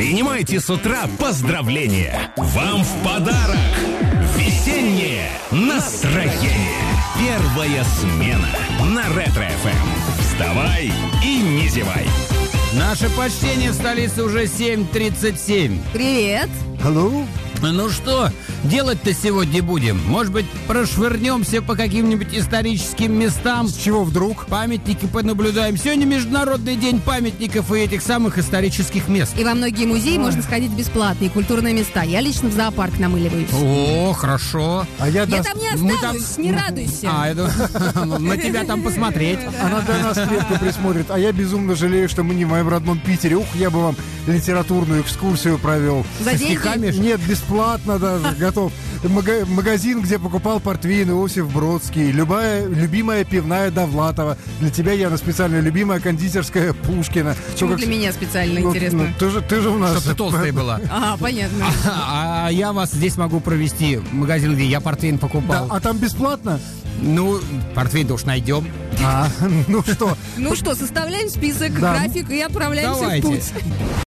Принимайте с утра поздравления. Вам в подарок весеннее настроение. Первая смена на Ретро-ФМ. Вставай и не зевай. Наше почтение в столице уже 7:37. Привет. Алло? Ну что, делать-то сегодня будем? Может быть, прошвырнемся по каким-нибудь историческим местам? С чего вдруг? Памятники понаблюдаем. Сегодня Международный день памятников и этих самых исторических мест. И во многие музеи можно сходить бесплатно, и культурные места. Я лично в зоопарк намыливаюсь. О, хорошо. А я Я там не останусь, не радуйся. Я думаю, на тебя там посмотреть. Она до нас крепко присмотрит. А я безумно жалею, что мы не в моем родном Питере. Ух, я бы вам литературную экскурсию провел. За деньги? Стихами? Нет, бесплатно даже, готов. Магазин, где покупал портвейн Иосиф Бродский. Любимая пивная Довлатова. Для тебя, Яна, специально любимая кондитерская Пушкина. Почему для меня специально интересно? Ты же у нас... Чтоб ты толстая была. Ага, понятно. А я вас здесь могу провести в магазин, где я портвейн Да, покупал. а там бесплатно? Ну, портвейн-то уж найдем. Ну что? Ну что, составляем список, Да. график и отправляемся Давайте. в путь.